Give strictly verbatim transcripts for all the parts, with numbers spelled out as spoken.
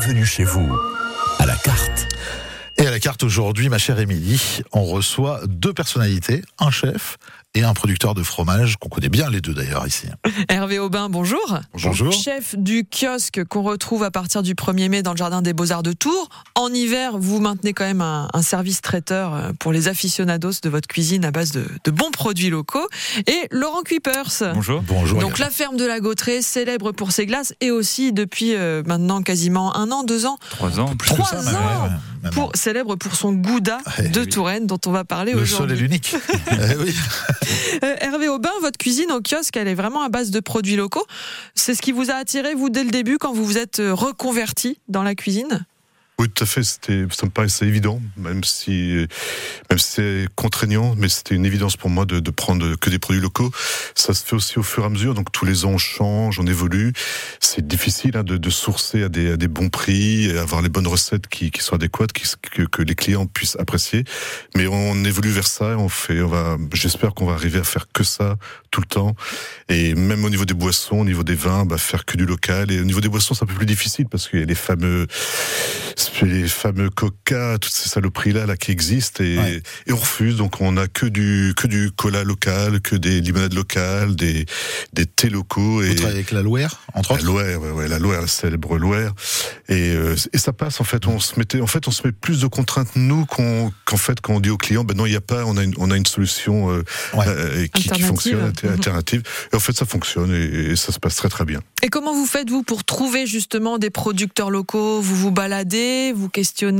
bienvenue chez vous. À la carte. Et à la carte aujourd'hui, ma chère Émilie, on reçoit deux personnalités, un chef et un producteur de fromage, qu'on connaît bien les deux d'ailleurs ici. Hervé Aubin, bonjour. Bonjour. Chef du kiosque qu'on retrouve à partir du premier mai dans le jardin des Beaux-Arts de Tours. En hiver, vous maintenez quand même un, un service traiteur pour les aficionados de votre cuisine à base de, de bons produits locaux. Et Laurent Kuipers. Bonjour. Bonjour. Donc la ferme de la Gautrerie, célèbre pour ses glaces et aussi depuis euh, maintenant quasiment un an, deux ans. Trois ans. Plus que Trois ça, ans ouais, ouais, pour, célèbre pour son gouda Eh de oui. Touraine dont on va parler le aujourd'hui. seul et l'unique. Eh oui. Euh, Hervé Aubin, votre cuisine au kiosque, elle est vraiment à base de produits locaux. C'est ce qui vous a attiré, vous, dès le début, quand vous vous êtes reconverti dans la cuisine ? Oui, tout à fait. C'était, ça me paraissait évident, même si, même si c'est contraignant, mais c'était une évidence pour moi de, de prendre que des produits locaux. Ça se fait aussi au fur et à mesure. Donc tous les ans, on change, on évolue. C'est difficile hein, de, de sourcer à des, à des bons prix, et avoir les bonnes recettes qui, qui sont adéquates, qui, que, que les clients puissent apprécier. Mais on évolue vers ça. Et on fait, on va. J'espère qu'on va arriver à faire que ça tout le temps. Et même au niveau des boissons, au niveau des vins, bah, faire que du local. Et au niveau des boissons, c'est un peu plus difficile parce qu'il y a les fameux les fameux Coca, toutes ces saloperies-là là, qui existent et, ouais. et on refuse. Donc on a que du, que du cola local, que des limonades locales, des, des thés locaux. Vous et travaillez avec la Loire, entre la autres Loire, ouais, ouais, la Loire, la célèbre Loire. Et, euh, et ça passe, en fait. On se mettait, en fait, on se met plus de contraintes, nous, qu'on, qu'en fait, quand on dit aux clients, ben non, il n'y a pas, on a une, on a une solution euh, ouais. euh, qui, qui fonctionne, mmh. alternative. Et en fait, ça fonctionne et, et ça se passe très, très bien. Et comment vous faites, vous, pour trouver justement des producteurs locaux ? Vous vous baladez, vous questionnez ?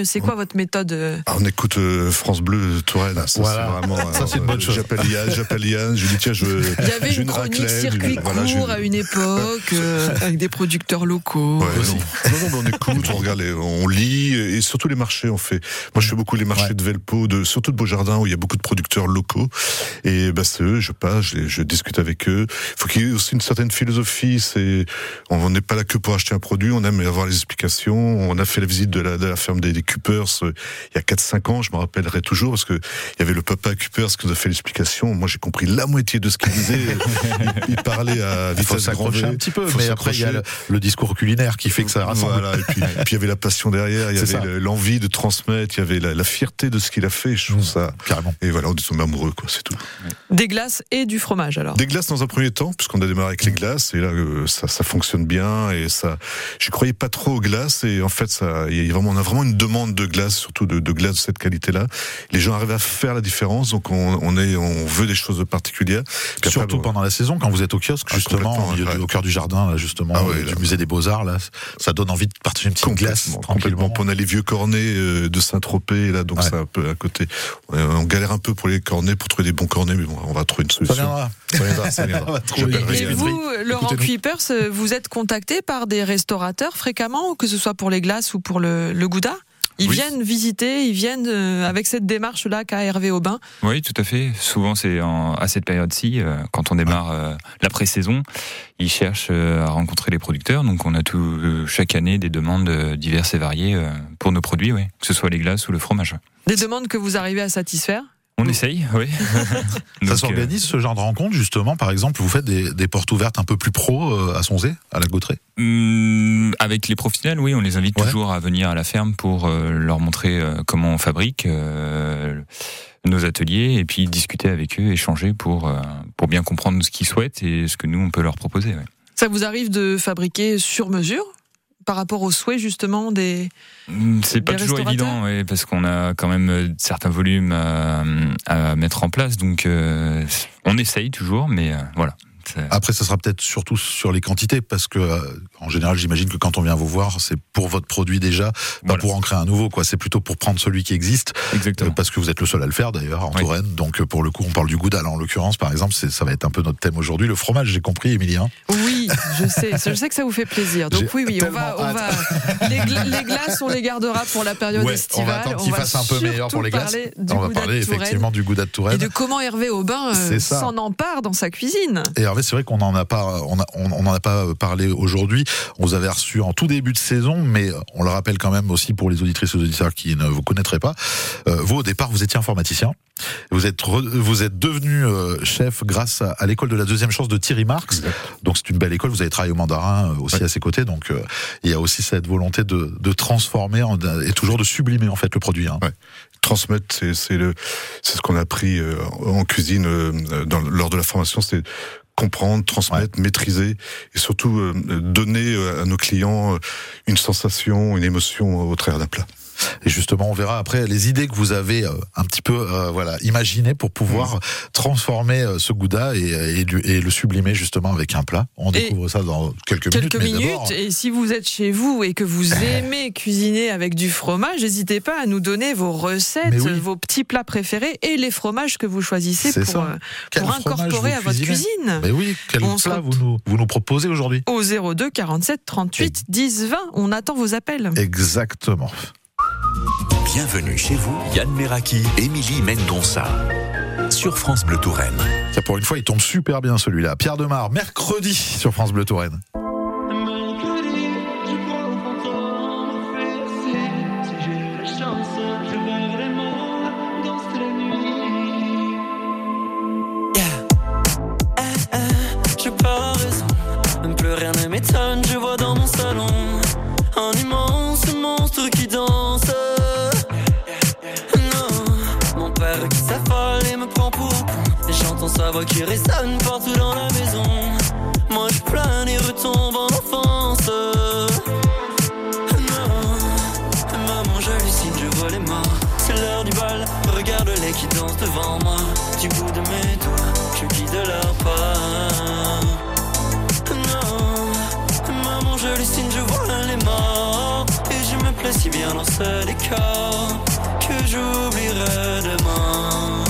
C'est quoi votre méthode ? Ah, on écoute euh, France Bleu Touraine. Ça, voilà. c'est vraiment, ça, c'est une bonne chose. J'appelle Yann, j'appelle Yann, je lui dis, tiens, je veux. Il y avait une chronique raclette, circuit court voilà, je... à une époque, euh, avec des producteurs locaux. Ouais, non, non, non, on écoute, on regarde, les, on lit, et surtout les marchés, on fait. Moi, je fais beaucoup les marchés ouais. de Velpo, de, surtout de Beaujardin, où il y a beaucoup de producteurs locaux. Et bah, c'est eux, je passe, je, je discute avec eux. Il faut qu'il y ait aussi une certaine philosophie. C'est, on n'est pas là que pour acheter un produit, on aime avoir les explications. On a fait la visite de la, de la ferme des, des Kuipers euh, il y a quatre cinq ans, je me rappellerai toujours, parce que il y avait le papa Kuipers qui nous a fait l'explication. Moi, j'ai compris la moitié de ce qu'il disait. il, il parlait à vitesse il faut s'accrocher un petit peu, mais après, il y a le, le discours culinaire qui fait que ça rassemble. Voilà, et puis, puis il y avait la passion derrière, il y c'est avait ça. l'envie de transmettre, il y avait la, la fierté de ce qu'il a fait. Je trouve mmh, ça. Carrément. Et voilà, on est tombé amoureux, quoi, c'est tout. Des glaces et du fromage, alors. Des glaces dans un premier temps, puisqu'on a démarré avec les glaces, et là, euh, ça, ça fonctionne bien, et ça. Je croyais pas trop aux glaces, et en fait, ça, il y a vraiment, on a vraiment une demande de glace, surtout de, de glace de cette qualité-là. Les gens arrivent à faire la différence, donc on, on est, on veut des choses particulières. Puis surtout après, pendant la saison, quand vous êtes au kiosque, ah, justement, au, ouais. au cœur du jardin, là, justement, ah, ouais, euh, là, du musée des Beaux-Arts, là, ça donne envie de partager une petite glace. Complètement. On a les vieux cornets euh, de Saint-Tropez, là, donc ouais. c'est un peu à côté. On, on galère un peu pour les cornets, pour trouver des bons cornets, mais bon, on va trouver une solution. Ça viendra. Ça viendra, ça viendra. Et, et vous, Laurent Kuipers, vous êtes contacté par des restaurateurs fréquemment, que ce soit pour les glaces ou pour le, le gouda ? Ils oui. viennent visiter, ils viennent euh, avec cette démarche-là qu'a Hervé Aubin. Oui, tout à fait. Souvent, c'est en, à cette période-ci, euh, quand on démarre euh, la pré-saison, ils cherchent euh, à rencontrer les producteurs. Donc, on a tout, euh, chaque année des demandes euh, diverses et variées euh, pour nos produits, oui, que ce soit les glaces ou le fromage. Des demandes que vous arrivez à satisfaire ? On essaye, oui. Ça s'organise, ce genre de rencontre, justement. Par exemple, vous faites des, des portes ouvertes un peu plus pro euh, à Sonzé, à la Gautrerie ? Mmh, avec les professionnels, oui, on les invite ouais. toujours à venir à la ferme pour euh, leur montrer euh, comment on fabrique euh, nos ateliers et puis discuter avec eux, échanger pour, euh, pour bien comprendre ce qu'ils souhaitent et ce que nous, on peut leur proposer. Ouais. Ça vous arrive de fabriquer sur mesure ? Par rapport aux souhaits justement des c'est des pas toujours évident, ouais, parce qu'on a quand même certains volumes à, à mettre en place, donc euh, on essaye toujours, mais euh, voilà. C'est... Après, ça sera peut-être surtout sur les quantités, parce que euh, en général, j'imagine que quand on vient vous voir, c'est pour votre produit déjà, pas voilà. pour en créer un nouveau, quoi. C'est plutôt pour prendre celui qui existe. Exactement. Euh, parce que vous êtes le seul à le faire d'ailleurs en oui. Touraine. Donc pour le coup, on parle du gouda. En l'occurrence, par exemple, c'est, ça va être un peu notre thème aujourd'hui. Le fromage, j'ai compris, Émilien. Oui, je sais. Je sais que ça vous fait plaisir. Donc j'ai oui, oui, on va, on va. Les, gla- les glaces, on les gardera pour la période ouais, estivale. On va attendre qu'il fasse un peu meilleur pour les glaces. On va parler effectivement du gouda de Touraine et de comment Hervé Aubin euh, s'en empare dans sa cuisine. Et Hervé, c'est vrai qu'on en a pas, on a, on, on en a pas parlé aujourd'hui. On vous avait reçu en tout début de saison, mais on le rappelle quand même aussi pour les auditrices et les auditeurs qui ne vous connaîtraient pas. Euh, vous, au départ, vous étiez informaticien. Vous êtes re, vous êtes devenu euh, chef grâce à, à l'école de la deuxième chance de Thierry Marx. Exact. Donc c'est une belle école. Vous avez travaillé au Mandarin aussi ouais. à ses côtés. Donc euh, il y a aussi cette volonté de, de transformer en, et toujours de sublimer en fait le produit. Hein. Ouais. Transmettre, c'est, c'est le, c'est ce qu'on a appris euh, en cuisine euh, dans, lors de la formation. C'est comprendre, transmettre, ouais. maîtriser et surtout euh, donner à nos clients une sensation, une émotion au travers d'un plat. Et justement, on verra après les idées que vous avez euh, un petit peu euh, voilà imaginées pour pouvoir mmh. transformer euh, ce gouda et, et, et le sublimer justement avec un plat. On et découvre ça dans quelques, quelques minutes. minutes. Mais et si vous êtes chez vous et que vous aimez cuisiner avec du fromage, n'hésitez pas à nous donner vos recettes, oui. vos petits plats préférés et les fromages que vous choisissez C'est pour, euh, pour incorporer à votre cuisine. Mais oui, quel on plat vous nous, vous nous proposez aujourd'hui? Au zéro deux quarante-sept trente-huit dix vingt, on attend vos appels. Exactement. Bienvenue chez vous, Yann Meraki, Émilie Mendonça, sur France Bleu Touraine. Tiens, pour une fois, il tombe super bien celui-là. Pierre Demar, mercredi sur France Bleu Touraine. Je pars raison, même plus rien ne m'étonne, je vois dans mon salon un immense monstre qui danse. Non, mon père qui s'affole et me prend pour un con, et j'entends sa voix qui résonne partout dans la maison. Moi je plane et retombe en enfance. Non, maman j'hallucine, je vois les morts. C'est l'heure du bal, regarde-les qui dansent devant moi. Du bout de mes doigts, je guide leur pas. Non, maman j'hallucine, je vois les morts. Et je me plais si bien dans ce décor que j'oublierai demain.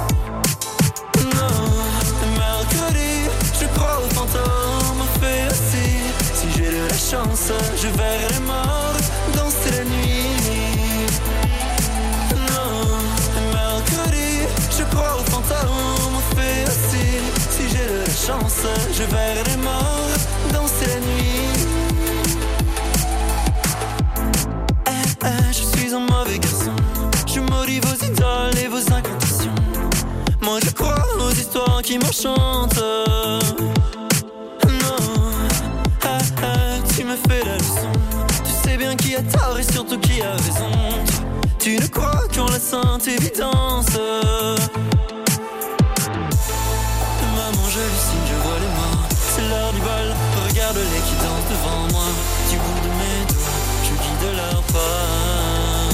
Non, mercredi, je crois aux fantômes, fait aussi. Si j'ai de la chance, je verrai les morts danser la nuit. Non, mercredi, je crois aux fantômes, fait aussi. Si j'ai de la chance, je verrai les morts danser la nuit. Eh, eh, je suis un mauvais garçon. Je maudis vos idoles et vos incantations. Moi je crois aux histoires qui m'enchantent. Non, ah, ah, tu me fais la leçon. Tu sais bien qui a tort et surtout qui a raison. Tu ne crois qu'en la sainte évidence. Maman j'hallucine, je vois les morts. C'est l'heure du bal, regarde-les qui dansent devant moi. Du bout de mes doigts, je guide leur pas.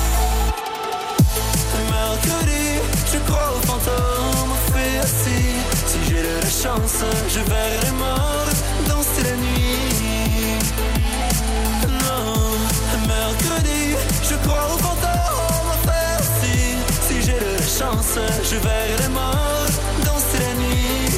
Mercredi, je crois aux fantômes, fait assis. Si j'ai de la chance, je verrai les morts danser la nuit. Non, mercredi, je crois aux fantômes, fait assis. Si j'ai de la chance, je verrai les morts danser la nuit.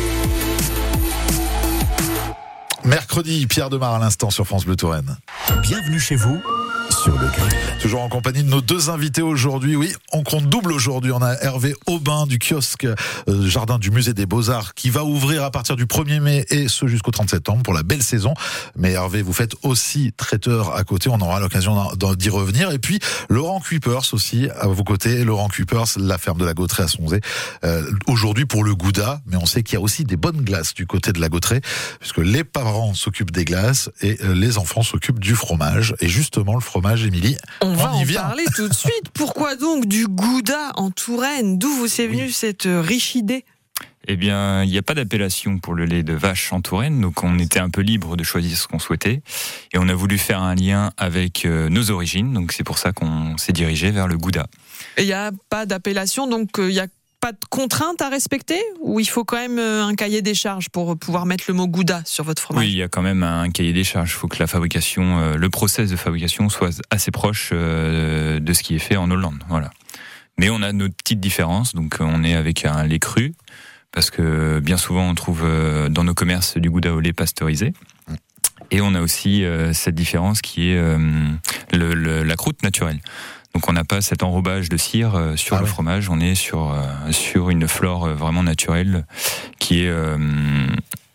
Mercredi, Pierre Demar à l'instant sur France Bleu Touraine. Bienvenue chez vous sur le grill. Toujours en compagnie de nos deux invités aujourd'hui. Oui, on compte double aujourd'hui. On a Hervé Aubin du kiosque euh, Jardin du Musée des Beaux-Arts qui va ouvrir à partir du premier mai et ce jusqu'au trente septembre pour la belle saison. Mais Hervé, vous faites aussi traiteur à côté. On aura l'occasion d'y revenir. Et puis Laurent Kuipers aussi à vos côtés. Laurent Kuipers, la ferme de la Gautrerie à Sonzé. Euh, aujourd'hui pour le gouda, mais on sait qu'il y a aussi des bonnes glaces du côté de la Gautrerie puisque les parents s'occupent des glaces et euh, les enfants s'occupent du fromage. Et justement, le fromage, Émilie, on, on va y en vient. parler tout de suite. Pourquoi donc du gouda en Touraine? D'où vous est venue oui. cette riche idée? Eh bien, il n'y a pas d'appellation pour le lait de vache en Touraine, donc on était un peu libre de choisir ce qu'on souhaitait. Et on a voulu faire un lien avec euh, nos origines, donc c'est pour ça qu'on s'est dirigé vers le gouda. Et il n'y a pas d'appellation, donc il euh, n'y a pas de contraintes à respecter? Ou il faut quand même un cahier des charges pour pouvoir mettre le mot gouda sur votre fromage? Oui, il y a quand même un cahier des charges. Il faut que la fabrication, euh, le process de fabrication soit assez proche euh, de ce qui est fait en Hollande. Voilà. Mais on a nos petites différences. Donc on est avec un lait cru, parce que bien souvent on trouve euh, dans nos commerces du gouda au lait pasteurisé. Et on a aussi euh, cette différence qui est euh, le, le, la croûte naturelle. Donc on n'a pas cet enrobage de cire euh, sur ah le ouais. fromage, on est sur euh, sur une flore euh, vraiment naturelle qui est euh,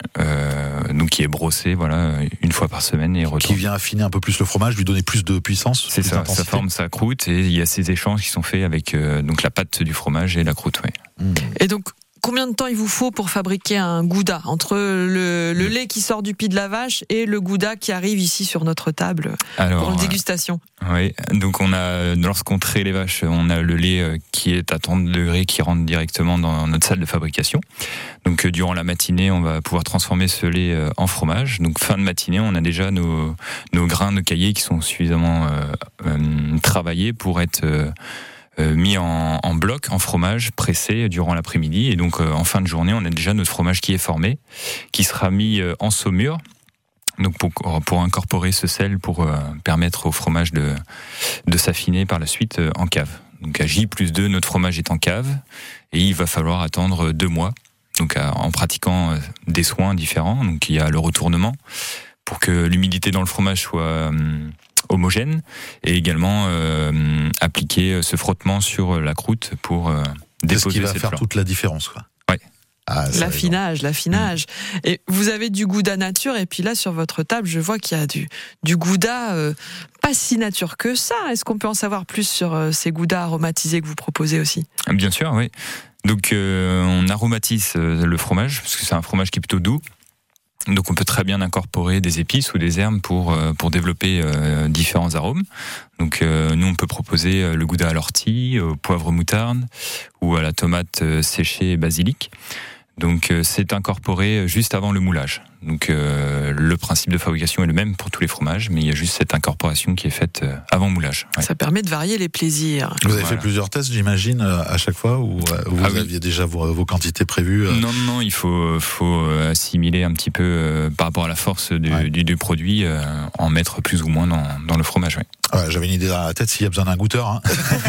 euh, donc qui est brossé, voilà, une fois par semaine et retourné. Qui vient affiner un peu plus le fromage, lui donner plus de puissance. C'est ça, ça forme sa croûte et il y a ces échanges qui sont faits avec euh, donc la pâte du fromage et la croûte, ouais. Mmh. Et donc, combien de temps il vous faut pour fabriquer un gouda entre le, le lait qui sort du pied de la vache et le gouda qui arrive ici sur notre table Alors, pour une dégustation? Oui, donc on a, lorsqu'on traite les vaches, on a le lait qui est à trente degrés qui rentre directement dans notre salle de fabrication. Donc durant la matinée, on va pouvoir transformer ce lait en fromage. Donc fin de matinée, on a déjà nos, nos grains de caillé qui sont suffisamment euh, euh, travaillés pour être euh, mis en, en bloc, en fromage, pressé durant l'après-midi. Et donc, euh, en fin de journée, on a déjà notre fromage qui est formé, qui sera mis euh, en saumure. Donc, pour, pour incorporer ce sel, pour euh, permettre au fromage de, de s'affiner par la suite euh, en cave. Donc, à J plus deux, notre fromage est en cave. Et il va falloir attendre deux mois. Donc, à, en pratiquant euh, des soins différents. Donc, il y a le retournement pour que l'humidité dans le fromage soit euh, homogène, et également euh, appliquer ce frottement sur la croûte pour euh, déposer ce qui va cette faire fleur. toute la différence, quoi. Ouais. Ah, L'affinage, l'affinage. Mmh. Et vous avez du gouda nature, et puis là, sur votre table, je vois qu'il y a du, du gouda euh, pas si nature que ça. Est-ce qu'on peut en savoir plus sur euh, ces goudas aromatisés que vous proposez aussi? Bien sûr, oui. Donc, euh, on aromatise le fromage, parce que c'est un fromage qui est plutôt doux. Donc on peut très bien incorporer des épices ou des herbes pour pour développer euh, différents arômes. Donc euh, nous on peut proposer le gouda à l'ortie, au poivre moutarde ou à la tomate séchée et basilic. Donc euh, c'est incorporé juste avant le moulage. Donc euh, le principe de fabrication est le même pour tous les fromages, mais il y a juste cette incorporation qui est faite euh, avant moulage. Ouais. Ça permet de varier les plaisirs. Vous avez Voilà. fait plusieurs tests, j'imagine, à chaque fois, ou vous Ah aviez oui. déjà vos, vos quantités prévues? Non, non, il faut, faut assimiler un petit peu euh, par rapport à la force du, Ouais. du, du produit, euh, en mettre plus ou moins dans, dans le fromage. Ouais. Ouais, j'avais une idée dans la tête s'il y a besoin d'un goûteur. Hein.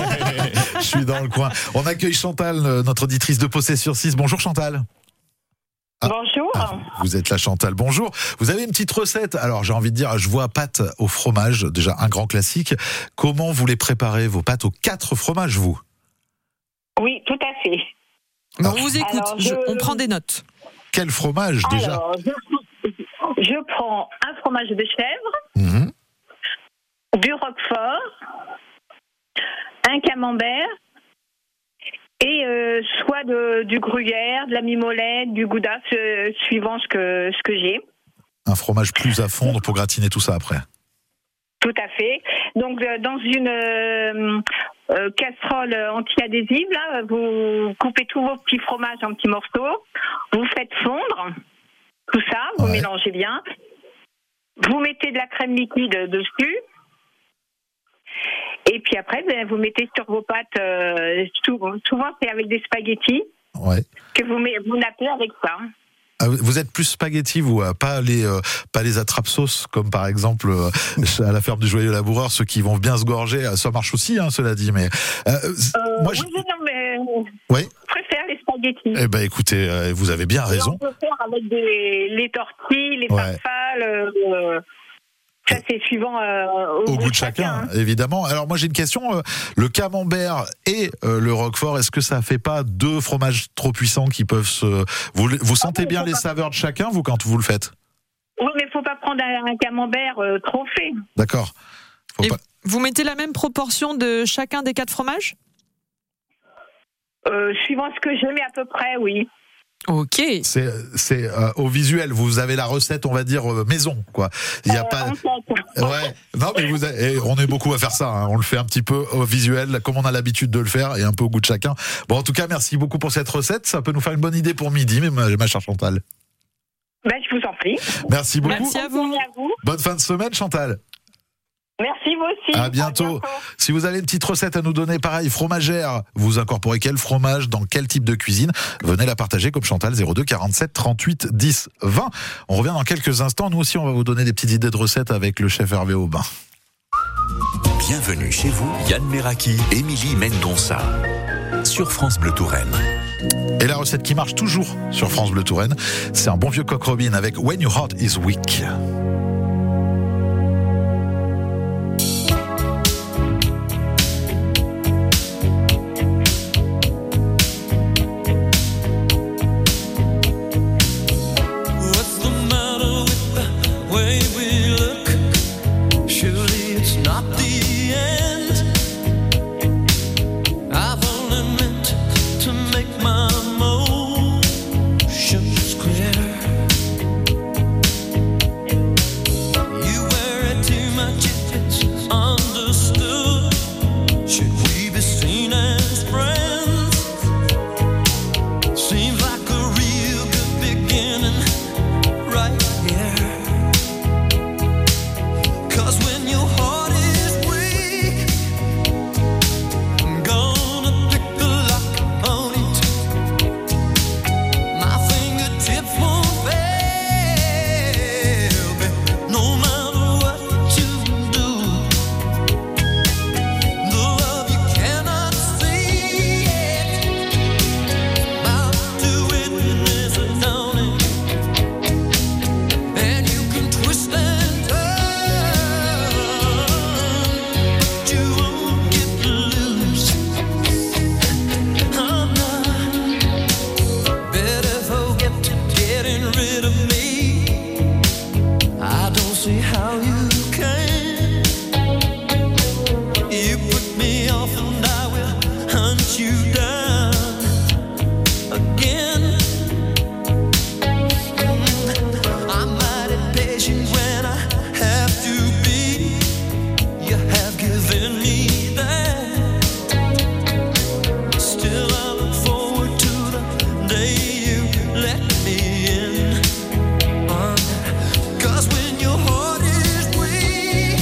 Je suis dans le coin. On accueille Chantal, notre auditrice de Possé sur six. Bonjour Chantal. Ah. Bonjour. Ah, vous êtes la Chantal, bonjour. Vous avez une petite recette. Alors j'ai envie de dire, je vois pâtes au fromage, déjà un grand classique. Comment vous les préparez, vos pâtes aux quatre fromages, vous? Oui, tout à fait. Bon, on vous écoute, Alors, je- je- on prend des notes. Quel fromage déjà? Alors, je, je prends un fromage de chèvre, Mhm. du roquefort, un camembert et euh, soit de, du gruyère, de la mimolette, du gouda, ce- suivant ce que, ce que j'ai. Un fromage plus à fondre pour gratiner tout ça après. Tout à fait. Donc, euh, dans une euh, euh, casserole anti-adhésive, là, vous coupez tous vos petits fromages en petits morceaux, vous faites fondre tout ça, vous Ouais. mélangez bien, vous mettez de la crème liquide dessus, et puis après, ben, vous mettez sur vos pâtes, euh, souvent, souvent c'est avec des spaghettis, Ouais. que vous, met- vous nappez avec ça. Ah, vous êtes plus spaghetti, vous, euh, pas les euh, pas les attrape-sauces comme par exemple euh, à la ferme du Joyeux Laboureur, ceux qui vont bien se gorger. Ça marche aussi, hein, cela dit. Mais euh, Euh, moi, oui, je... oui, non, mais Oui. je préfère les spaghettis. eh ben, écoutez, euh, vous avez bien Et raison. on peut faire avec des, les tortilles, les Ouais. farfales. Euh, ça, c'est suivant euh, Au goût de chacun, hein. évidemment. Alors moi j'ai une question. euh, le camembert et euh, le roquefort, est-ce que ça fait pas deux fromages trop puissants qui peuvent se... Vous, vous sentez oui, bien faut les pas- saveurs de chacun, vous, quand vous le faites? Oui, mais il ne faut pas prendre un, un camembert euh, trop fait. D'accord. Faut Et pas- vous mettez la même proportion de chacun des quatre fromages? Euh, suivant ce que je mets à peu près, oui. Ok. C'est, c'est euh, au visuel. Vous avez la recette, on va dire euh, maison, quoi. Il y a Euh, pas. en fait. Ouais. Non, mais vous, avez- et on est beaucoup à faire ça. Hein. On le fait un petit peu au visuel, comme on a l'habitude de le faire, et un peu au goût de chacun. Bon, en tout cas, merci beaucoup pour cette recette. Ça peut nous faire une bonne idée pour midi, mais ma, ma chère Chantal. Ben, je vous en prie. Merci beaucoup. Merci à Bonne vous. journée à vous. Bonne fin de semaine, Chantal. Merci, vous aussi. À bientôt. Si vous avez une petite recette à nous donner, pareil, fromagère, vous incorporez quel fromage dans quel type de cuisine? Venez la partager comme Chantal, zéro deux quarante-sept trente-huit dix vingt. On revient dans quelques instants. Nous aussi, on va vous donner des petites idées de recettes avec le chef Hervé Aubin. Bienvenue chez vous, Yann Meraki, Émilie Mendonça. Sur France Bleu Touraine. Et la recette qui marche toujours sur France Bleu Touraine, c'est un bon vieux coq robin avec When Your Heart is Weak. What's not the end. I've only meant to make my emotions clear. You worry too much if it's understood. Should we be seen as friends? Seems like a real good beginning right here. 'Cause when your heart is weak, I'm gonna pick the lock on it. My fingertips won't fail me, no matter what you do. The love you cannot see it, about to witness it, darling. And you can twist and turn, but you won't get loose. I'm not better forget getting rid of me. I don't see how you can. You put me off and I will hunt you down again. I'm mighty patient when I have to be. You have given me that. Still I look forward to the day you let me in. 'Cause when your heart is weak,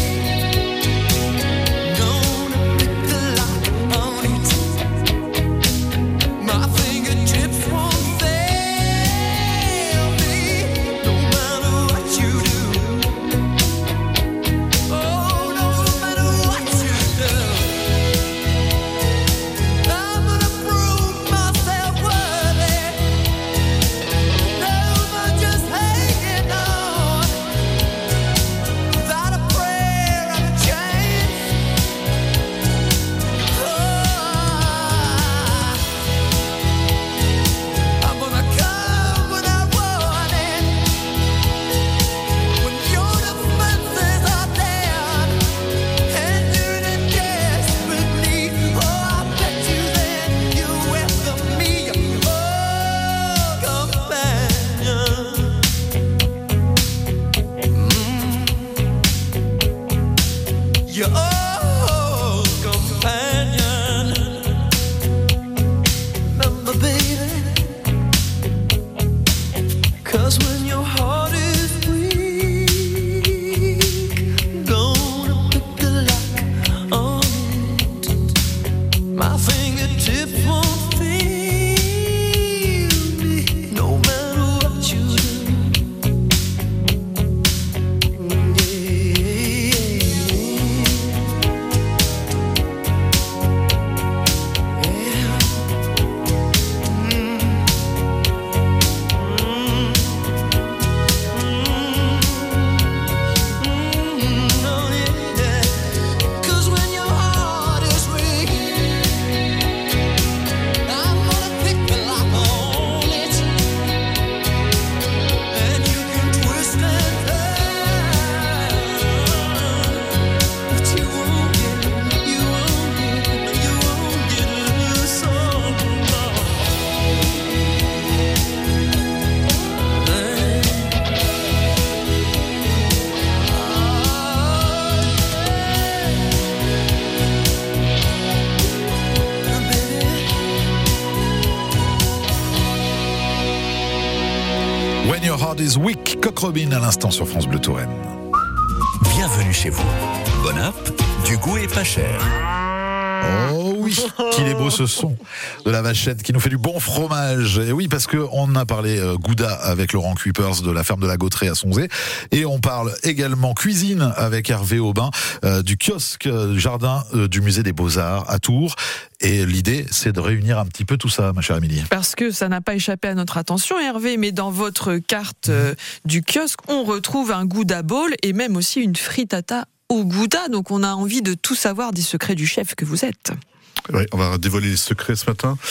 gonna pick the lock on it. My fingertips won't fail me, no matter what you do. Oh, no matter what you do. I'm gonna prove myself worthy. No more just hanging on without a prayer and a chance. Oh, I'm gonna come without warning when your defenses are down and you're in desperate need. Oh, I bet you then you welcome me, oh, companion. Your old companion. Remember, baby, 'cause when your heart is weak, gonna pick the lock on it. My fingertips won't feel me, no matter what you do. Cause when your heart is weak, I'm gonna pick the lock on it. And you can twist and turn, but you won't get, you won't get, you won't get loose on When Your Heart is Weak, Coq Robin à l'instant sur France Bleu Touraine. Bienvenue chez vous. Bon app, du goût et pas cher. Oh oui, qu'il est beau ce son de la vachette qui nous fait du bon fromage. Et oui, parce que on a parlé euh, Gouda avec Laurent Kuipers de la ferme de la Gautrée à Sonzé, et on parle également cuisine avec Hervé Aubin euh, du kiosque euh, jardin euh, du musée des Beaux-Arts à Tours. Et l'idée, c'est de réunir un petit peu tout ça, ma chère Émilie. Parce que ça n'a pas échappé à notre attention, Hervé, mais dans votre carte euh, du kiosque, on retrouve un Gouda bowl et même aussi une frittata au Gouda. Donc on a envie de tout savoir des secrets du chef que vous êtes. Oui, on va dévoiler les secrets ce matin.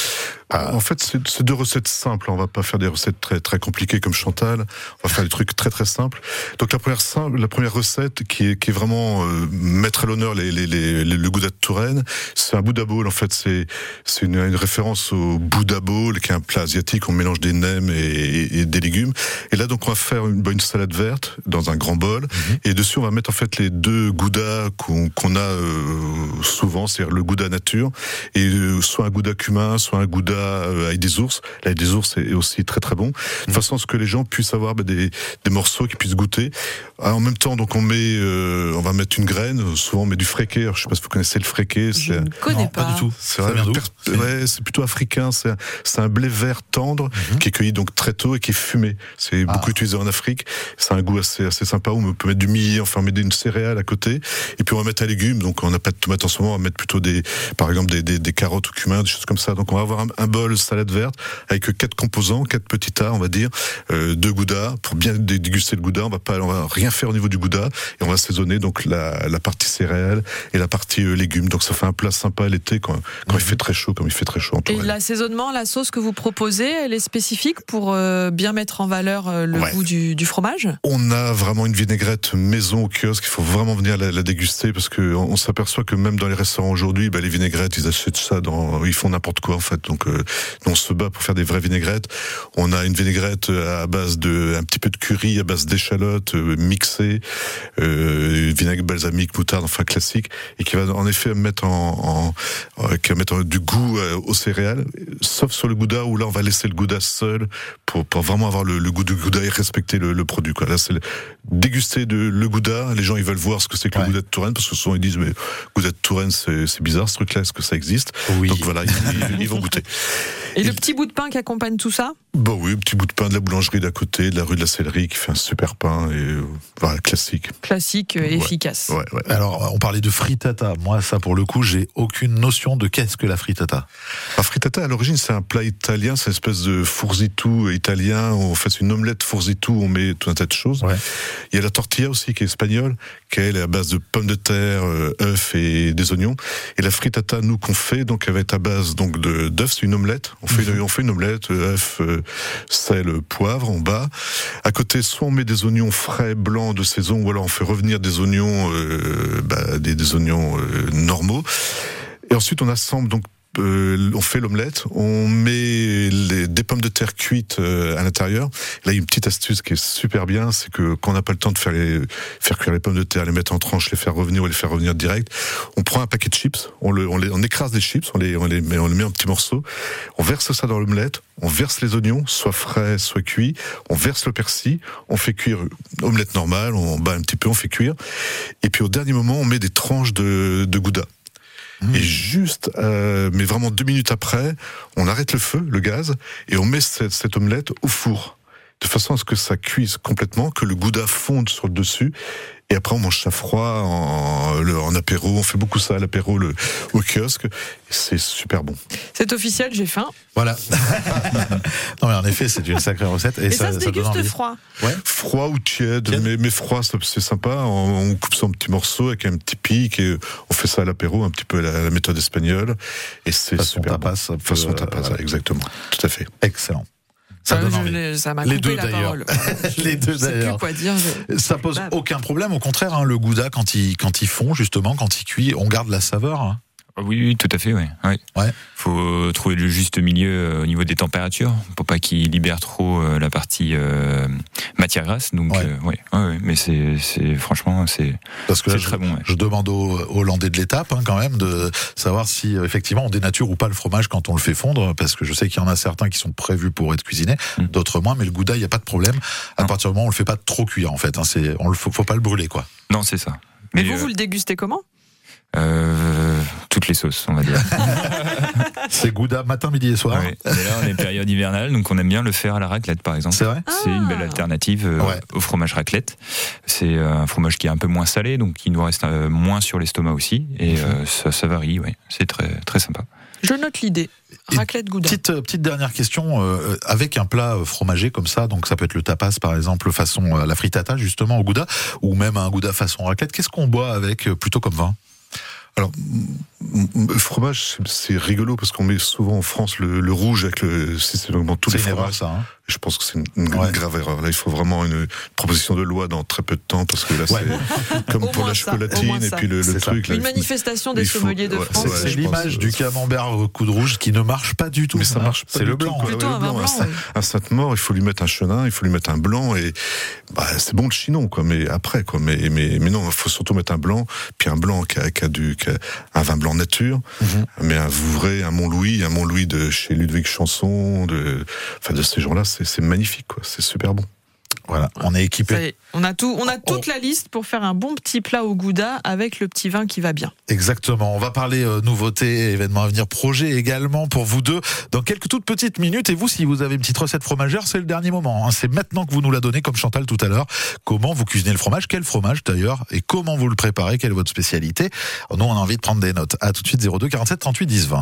Ah, en fait, c'est, c'est deux recettes simples. On va pas faire des recettes très très compliquées comme Chantal. On va faire des trucs très très simples. Donc la première simple, la première recette qui est qui est vraiment euh, mettre à l'honneur les, les, les, les, le Gouda de Touraine, c'est un Buddha bowl. En fait, c'est c'est une, une référence au Buddha bowl, qui est un plat asiatique. On mélange des nems et, et, et des légumes. Et là, donc, on va faire une, une salade verte dans un grand bol. Mm-hmm. Et dessus, on va mettre en fait les deux Gouda qu'on, qu'on a euh, souvent, c'est-à-dire le Gouda nature et euh, soit un Gouda cumin, soit un Gouda euh, avec des ours. Là, des ours est aussi très très bon. De façon à ce que les gens puissent avoir bah, des, des morceaux qu'ils puissent goûter. Alors, en même temps, donc on met, euh, on va mettre une graine. Souvent, on met du fréqué. Alors, je sais pas si vous connaissez le fréqué. Je ne connais non, pas. pas du tout. C'est vrai, per... ouais, c'est plutôt africain. C'est un, c'est un blé vert tendre mm-hmm. qui est cueilli donc très tôt et qui est fumé. C'est ah. beaucoup utilisé en Afrique. C'est un goût assez assez sympa. On peut mettre du millet, enfin, on met une céréale à côté. Et puis on va mettre un légume. Donc on n'a pas de tomates en ce moment. On va mettre plutôt des, par exemple, des, des, des carottes ou cumin, des choses comme ça. Donc on va avoir un, un bol salade verte avec quatre composants, quatre petits tas, on va dire, euh, de Gouda. Pour bien déguster le Gouda, on va pas, on va rien faire au niveau du Gouda et on va assaisonner donc la, la partie céréales et la partie euh, légumes. Donc ça fait un plat sympa l'été quand, quand mmh. il fait très chaud, comme il fait très chaud en Touraine. Et l'assaisonnement, la sauce que vous proposez, elle est spécifique pour euh, bien mettre en valeur euh, le ouais. goût du, du fromage ? On a vraiment une vinaigrette maison au kiosque. Il faut vraiment venir la, la déguster parce que on, on s'aperçoit que même dans les restaurants aujourd'hui, bah, les vinaigrettes, ils achètent ça dans, ils font n'importe quoi en fait. Donc euh, on se bat pour faire des vraies vinaigrettes. On a une vinaigrette à base de un petit peu de curry, à base d'échalotes euh, mixées, euh, vinaigre balsamique, moutarde, enfin classique, et qui va en effet mettre en, en euh, qui va mettre du goût euh, aux céréales, sauf sur le Gouda où là on va laisser le Gouda seul pour, pour vraiment avoir le, le goût du Gouda et respecter le, le produit. Quoi. Là c'est le, déguster de, le Gouda. Les gens ils veulent voir ce que c'est que ouais. le Gouda de Touraine parce que souvent ils disent mais Gouda de Touraine c'est, c'est bizarre ce truc-là, est-ce que ça existe ? Oui. Donc voilà, ils, ils, ils vont goûter. Et, et le petit bout de pain qui accompagne tout ça ? Bah oui, un petit bout de pain de la boulangerie d'à côté, de la rue de la Sellerie qui fait un super pain et euh, voilà, classique. Classique et ouais. efficace. Ouais, ouais. Alors, on parlait de frittata. Moi, ça, pour le coup, j'ai aucune notion de qu'est-ce que la frittata. La frittata, à l'origine, c'est un plat italien, c'est une espèce de fourzitou italien. On fait une omelette fourzitou, on met tout un tas de choses. Ouais. Il y a la tortilla aussi, qui est espagnole, qui est à base de pommes de terre, euh, œufs et des oignons. Et la frittata, nous, qu'on fait, donc, elle va être à base donc, de, d'œufs, c'est une omelette. On fait, mmh. une, on fait une omelette, œufs, euh, sel, poivre en bas. À côté, soit on met des oignons frais, blancs de saison, ou alors on fait revenir des oignons, euh, bah, des, des oignons euh, normaux. Et ensuite, on assemble donc. Euh, on fait l'omelette, on met les, des pommes de terre cuites euh, à l'intérieur. Là, il y a une petite astuce qui est super bien, c'est que quand on n'a pas le temps de faire, les, faire cuire les pommes de terre, les mettre en tranches, les faire revenir ou les faire revenir direct, on prend un paquet de chips, on, le, on, les, on écrase des chips, on les, on, les met, on les met en petits morceaux, on verse ça dans l'omelette, on verse les oignons, soit frais, soit cuits, on verse le persil, on fait cuire omelette normale, on bat un petit peu, on fait cuire, et puis au dernier moment, on met des tranches de, de Gouda. Mmh. Et juste, euh, mais vraiment deux minutes après, on arrête le feu, le gaz, et on met cette, cette omelette au four, de façon à ce que ça cuise complètement, que le Gouda fonde sur le dessus. Et après, on mange ça froid, en, le, en apéro. On fait beaucoup ça à l'apéro, le, au kiosque. Et c'est super bon. C'est officiel, j'ai faim. Voilà. Non, mais en effet, c'est une sacrée recette. Et, et ça, ça se ça déguste froid. Ouais. Froid ou tiède, mais, mais froid, c'est sympa. On, on coupe ça en petits morceaux avec un petit pic et on fait ça à l'apéro, un petit peu à la, la méthode espagnole. Et c'est façon super tapas, bon. Façon tapas, euh, exactement. Tout à fait. Excellent. Ça, donne envie. Ça m'a les coupé deux la d'ailleurs. parole. Les deux je sais d'ailleurs. Plus quoi dire. Je... Ça pose aucun problème. Au contraire, hein, le Gouda, quand il, quand il fond, justement, quand il cuit, on garde la saveur. Hein. Oui, oui, tout à fait, oui. Ouais. Ouais. Faut trouver le juste milieu euh, au niveau des températures, pour pas qu'il libère trop euh, la partie euh, matière grasse. Donc, ouais. Euh, ouais, ouais, ouais, mais c'est, c'est franchement, c'est, Parce que c'est là, très je, bon. Ouais. Je demande aux Hollandais de l'étape, hein, quand même, de savoir si effectivement on dénature ou pas le fromage quand on le fait fondre, parce que je sais qu'il y en a certains qui sont prévus pour être cuisinés, mm. d'autres moins. Mais le Gouda, il y a pas de problème. À non. partir du moment où on le fait pas trop cuire, en fait. Hein, c'est, on le faut, faut pas le brûler, quoi. Non, c'est ça. Mais, mais vous, euh... vous le dégustez comment? Euh, toutes les sauces, on va dire. C'est Gouda matin, midi et soir. Ouais. Et là, on est période hivernale, donc on aime bien le faire à la raclette, par exemple. C'est vrai. C'est ah. une belle alternative euh, ouais. au fromage raclette. C'est un fromage qui est un peu moins salé, donc qui nous reste euh, moins sur l'estomac aussi, et euh, ça, ça varie. Ouais. C'est très très sympa. Je note l'idée. Raclette Gouda. Petite, petite dernière question, euh, avec un plat fromager comme ça, donc ça peut être le tapas par exemple, façon euh, la frittata justement au Gouda, ou même un Gouda façon raclette, qu'est-ce qu'on boit avec euh, plutôt comme vin? Alors, le fromage, c'est rigolo parce qu'on met souvent en France le, le rouge avec le systématiquement tous les fromages. C'est une erreur, ça. Hein. Je pense que c'est une, une ouais. grave erreur. Là, il faut vraiment une proposition de loi dans très peu de temps parce que là, ouais. c'est comme pour la chocolatine et puis le, le truc. Là, une manifestation des sommeliers de ouais, France. Ouais, c'est l'image pense, du camembert coup de rouge qui ne marche pas du tout. Mais ça marche pas. C'est le blanc. Tout, Plutôt ouais, un le blanc. blanc. Un, Oui. un Sainte-Maure, il faut lui mettre un chenin, il faut lui mettre un blanc et bah, c'est bon le chinon, quoi. Mais après, quoi. Mais mais mais non, il faut surtout mettre un blanc, puis un blanc qui a, qui a du, qui a un vin blanc nature, mm-hmm. mais un Vouvray, un Montlouis, un Montlouis de chez Ludwig Chanson, de, enfin de ces gens-là, c'est, c'est magnifique, quoi. C'est super bon. Voilà, on est équipé. Ça y est, on a tout, on a toute on... la liste pour faire un bon petit plat au gouda avec le petit vin qui va bien. Exactement. On va parler euh, nouveautés, événements à venir, projets également pour vous deux dans quelques toutes petites minutes. Et vous, si vous avez une petite recette fromagère, c'est le dernier moment. Hein. C'est maintenant que vous nous la donnez, comme Chantal tout à l'heure. Comment vous cuisinez le fromage, quel fromage d'ailleurs, et comment vous le préparez, quelle est votre spécialité. Nous, on a envie de prendre des notes. À tout de suite, zéro deux quarante-sept trente-huit dix vingt.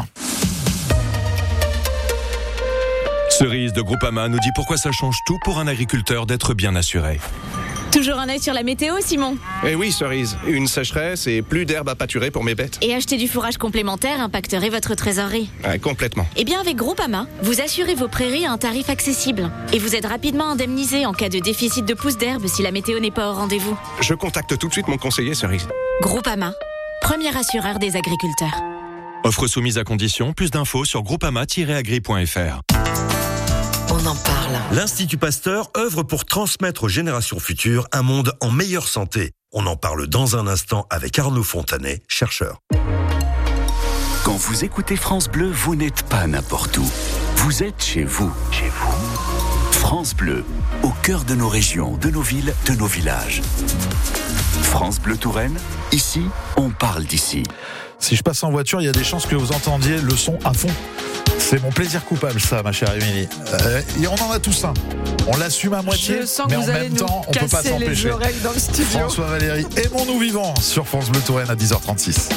Cerise de Groupama nous dit pourquoi ça change tout pour un agriculteur d'être bien assuré. Toujours un œil sur la météo, Simon. Eh oui, Cerise. Une sécheresse et plus d'herbe à pâturer pour mes bêtes. Et acheter du fourrage complémentaire impacterait votre trésorerie. Ouais, complètement. Eh bien, avec Groupama, vous assurez vos prairies à un tarif accessible. Et vous êtes rapidement indemnisé en cas de déficit de pousses d'herbe si la météo n'est pas au rendez-vous. Je contacte tout de suite mon conseiller, Cerise. Groupama, premier assureur des agriculteurs. Offre soumise à condition. Plus d'infos sur groupama tiret agri point f r. On en parle. L'Institut Pasteur œuvre pour transmettre aux générations futures un monde en meilleure santé. On en parle dans un instant avec Arnaud Fontanet, chercheur. Quand vous écoutez France Bleu, vous n'êtes pas n'importe où. Vous êtes chez vous. Chez vous. France Bleu, au cœur de nos régions, de nos villes, de nos villages. France Bleu Touraine, ici, on parle d'ici. Si je passe en voiture, il y a des chances que vous entendiez le son à fond. C'est mon plaisir coupable, ça, ma chère Émilie. Euh, et on en a tous un. On l'assume à moitié, je sens mais que en vous allez même temps, on peut pas s'empêcher. les oreilles dans le studio. François Valéry, aimons-nous vivants sur France Bleu Touraine à dix heures trente-six.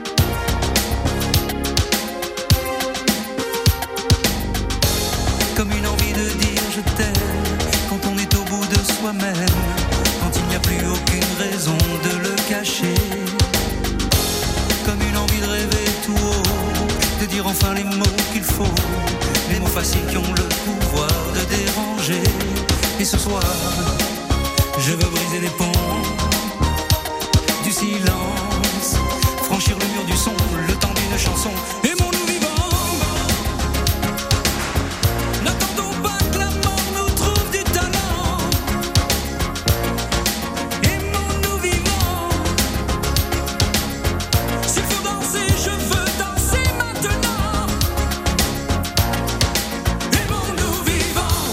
Comme une envie de dire je t'aime, quand on est au bout de soi-même, quand il n'y a plus aucune raison de le cacher. Comme une envie de rêver tout haut, de dire enfin les mots qu'il faut, les mots faciles qui ont le pouvoir de déranger. Et ce soir, je veux briser les ponts du silence, franchir le mur du son, le temps d'une chanson. Aimons-nous vivants. N'attendons pas que la mort nous trouve du talent. Aimons-nous vivants. S'il faut danser, je veux danser maintenant. Aimons-nous vivants.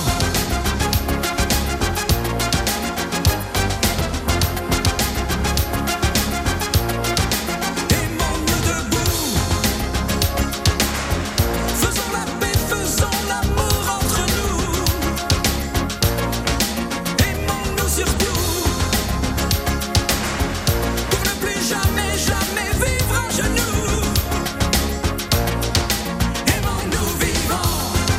Aimons-nous debout. Faisons la paix, faisons l'amour entre nous. Aimons-nous surtout. Pour ne plus jamais, jamais vivre à genoux. Aimons-nous vivants.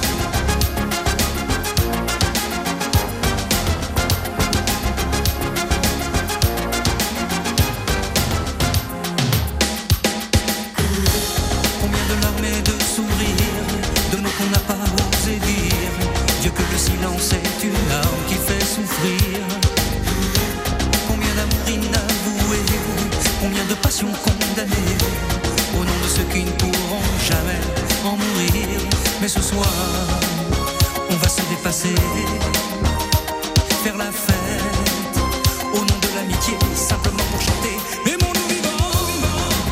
Combien de larmes et de sourires, de mots qu'on n'a pas osé dire. Dieu que le silence est une arme qui fait souffrir. Combien d'amour inavoué, combien de passions condamnées, au nom de ceux qui ne pourront jamais en mourir. Mais ce soir, on va se dépasser, faire la fête, au nom de l'amitié, simplement pour chanter. Aimons-nous vivants.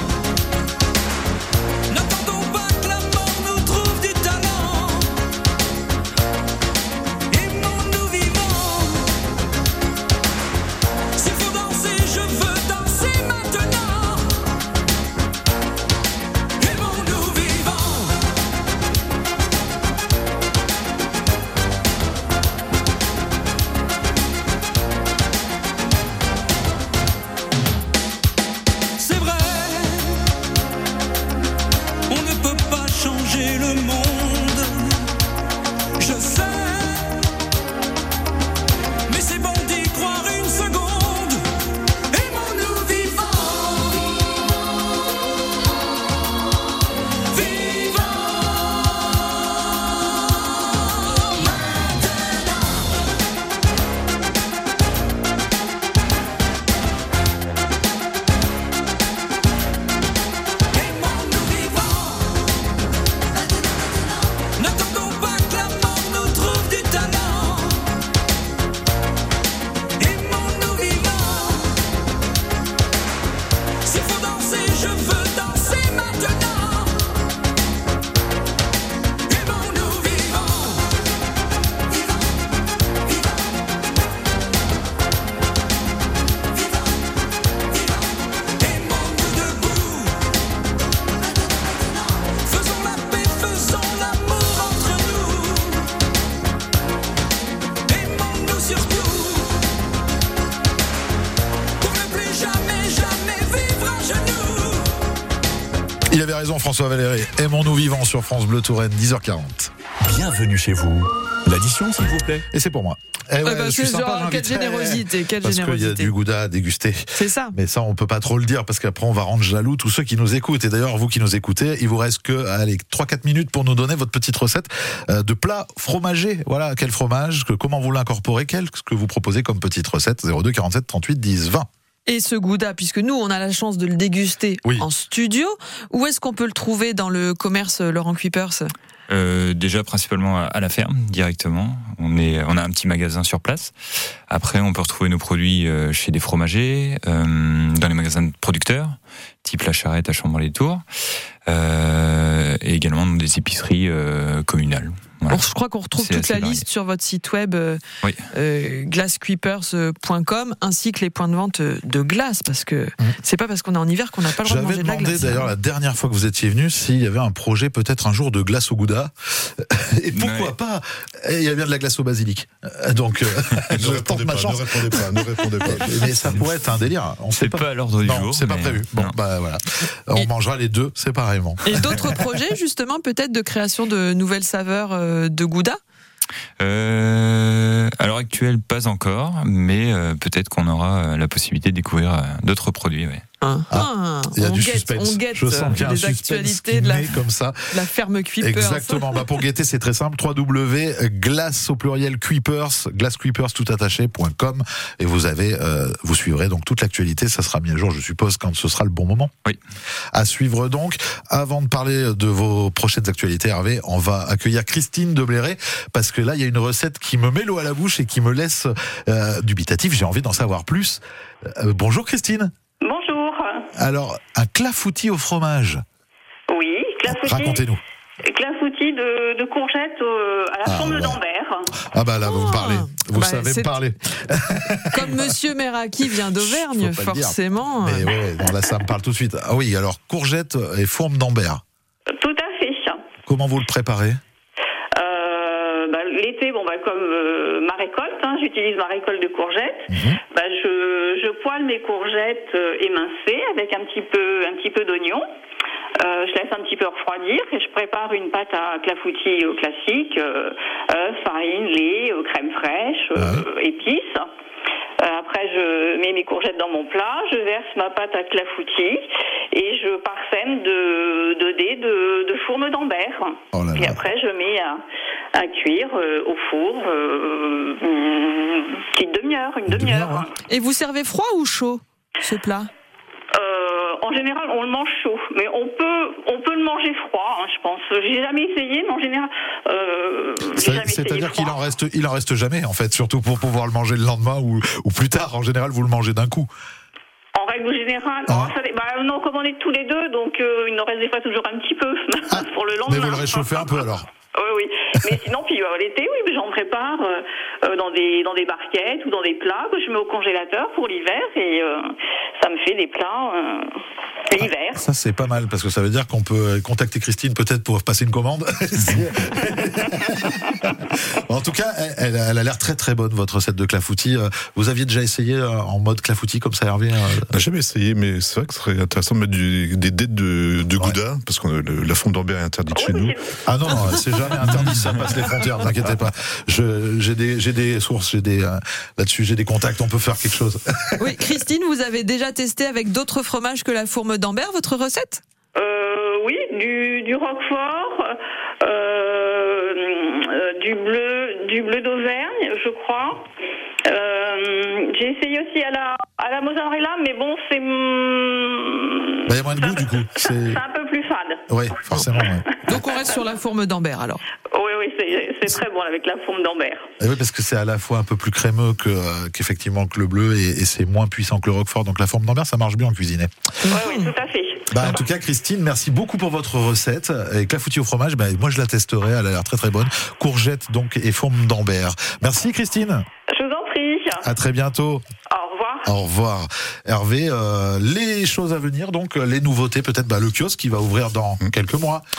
N'attendons pas que la mort nous trouve du talent. Aimons-nous vivants. S'il faut danser, je veux danser maintenant. Aimons-nous vivants. Il avait raison, François Valéry. Aimons-nous vivants sur France Bleu Touraine, dix heures quarante. Bienvenue chez vous. L'addition, s'il vous plaît. Et c'est pour moi. Eh ouais, ouais, bah, je suis c'est sympa, genre, quelle générosité, quelle parce générosité. qu'il y a du gouda à déguster. C'est ça. Mais ça, on peut pas trop le dire parce qu'après, on va rendre jaloux tous ceux qui nous écoutent. Et d'ailleurs, vous qui nous écoutez, il vous reste que, allez, trois quatre minutes pour nous donner votre petite recette de plat fromager. Voilà, quel fromage, que, comment vous l'incorporez, quel, ce que vous proposez comme petite recette. zéro deux quarante-sept trente-huit dix vingt. Et ce gouda, puisque nous, on a la chance de le déguster oui. en studio, où est-ce qu'on peut le trouver dans le commerce Laurent Kuipers ? Euh, déjà principalement à, à la ferme directement. On est, on a un petit magasin sur place. Après, on peut retrouver nos produits euh, chez des fromagers, euh, dans les magasins de producteurs, type La Charrette à Chambord-les-Tours, euh, et également dans des épiceries euh, communales. Voilà. Je crois qu'on retrouve C'est toute la varié. liste sur votre site web euh, oui. euh, glace kuipers point com ainsi que les points de vente de glace parce que mmh. c'est pas parce qu'on est en hiver qu'on n'a pas le droit de manger de la glace. J'avais demandé d'ailleurs la dernière fois que vous étiez venu s'il y avait un projet peut-être un jour de glace au gouda et pourquoi ouais. pas. Et il y a bien de la glace au basilic. Donc euh, je tente ma pas, chance. Ne répondez pas, ne répondez pas. Mais ça pourrait être un délire. On c'est sait pas. pas à l'ordre du non, jour. C'est pas prévu. Bon non. bah voilà. On et mangera les deux séparément. Et d'autres projets justement peut-être de création de nouvelles saveurs euh, de gouda. Euh, à l'heure actuelle, pas encore, mais euh, peut-être qu'on aura la possibilité de découvrir euh, d'autres produits. Ouais. Ah, ah, il y a on du guette, suspense. On guette Je sens qu'il y a les un actualités de la, comme ça. la ferme Kuipers. Exactement. Bah pour guetter, c'est très simple. w w w point glace au pluriel Kuipers, glace kuipers tout attaché point com et vous avez, euh, vous suivrez donc toute l'actualité. Ça sera mis à jour, je suppose, quand ce sera le bon moment. Oui. À suivre donc. Avant de parler de vos prochaines actualités, Hervé, on va accueillir Christine de Bléré parce que là, il y a une recette qui me met l'eau à la bouche et qui me laisse euh, dubitatif. J'ai envie d'en savoir plus. Euh, bonjour Christine. Bonjour. Alors, un clafoutis au fromage. Oui, clafoutis. Racontez-nous. Clafoutis de, de courgettes euh, à la ah, forme ouais. d'Ambert. Ah bah là, vous oh, me parlez. Vous bah, savez me parler. Comme Monsieur Meraki vient d'Auvergne, forcément. Mais ouais, non, là, ça me parle tout de suite. Ah oui, alors, courgettes et fourme d'Ambert. Tout à fait. Comment vous le préparez ? Bah, l'été, bon, bah, comme euh, ma récolte, hein, j'utilise ma récolte de courgettes. Mmh. Bah, je, je poêle mes courgettes euh, émincées avec un petit peu, un petit peu d'oignon. Euh, je laisse un petit peu refroidir et je prépare une pâte à clafoutis euh, classique, euh, œufs, farine, lait, euh, crème fraîche, euh, ouais. épices. Euh, après, je mets mes courgettes dans mon plat, je verse ma pâte à clafoutis et je parsème de, de dés de, de fourme d'Ambert. Oh là là. Et après, je mets à, à cuire euh, au four euh, une petite demi-heure, une, une demi-heure. demi-heure ouais. Et vous servez froid ou chaud, ce plat ? Euh, en général, on le mange chaud, mais on peut, on peut le manger froid, hein, je pense. J'ai jamais essayé, mais en général, euh, j'ai jamais essayé. C'est-à-dire qu'il en reste, il en reste jamais, en fait, surtout pour pouvoir le manger le lendemain ou, ou plus tard. En général, vous le mangez d'un coup. En règle générale, ah. non, ça, bah, non, comme on est tous les deux, donc euh, il nous reste des fois toujours un petit peu ah. pour le lendemain. Mais vous le réchauffez un peu alors. Oui, oui. Mais sinon, puis euh, l'été, oui, j'en prépare euh, dans des dans des barquettes ou dans des plats que je mets au congélateur pour l'hiver et euh, ça me fait des plats euh, l'hiver. Ah, ça c'est pas mal parce que ça veut dire qu'on peut contacter Christine peut-être pour passer une commande. En tout cas, elle, elle a l'air très très bonne votre recette de clafoutis. Vous aviez déjà essayé en mode clafoutis comme ça, Hervé ? J'ai jamais essayé, mais c'est vrai que ce serait intéressant de mettre du, des dés de, de gouda ouais. parce que le, la fonte d'Ambert est interdite oh, chez nous. Ah non, non, c'est jamais interdit, ça passe les frontières, ne t'inquiétez pas. Je, j'ai des, j'ai des sources, j'ai des, euh, là-dessus, j'ai des contacts, on peut faire quelque chose. Oui, Christine, vous avez déjà testé avec d'autres fromages que la fourme d'Ambert votre recette ? euh, Oui, du, du Roquefort, euh, euh, du bleu, du bleu d'Auvergne, je crois. Euh, j'ai essayé aussi à la, à la mozzarella, mais bon, c'est. Bah, il y a moins de goût, du coup. C'est, c'est un peu plus fade. Oui, forcément. Ouais. Donc, on reste sur la fourme d'Ambert, alors. Oui, oui, c'est, c'est très bon avec la fourme d'Ambert. Et oui, parce que c'est à la fois un peu plus crémeux que, euh, qu'effectivement que le bleu et, et c'est moins puissant que le Roquefort. Donc, la fourme d'Ambert, ça marche bien en cuisine. Oui, oui, tout à fait. Bah, en tout cas, Christine, merci beaucoup pour votre recette. Et clafoutis au fromage, bah, moi, je la testerai. Elle a l'air très, très bonne. Courgettes, donc, et fourme d'Ambert. Merci, Christine. Je vous en prie. À très bientôt. Au revoir. Au revoir. Hervé, euh, les choses à venir, donc, les nouveautés, peut-être, bah, le kiosque qui va ouvrir dans quelques mois.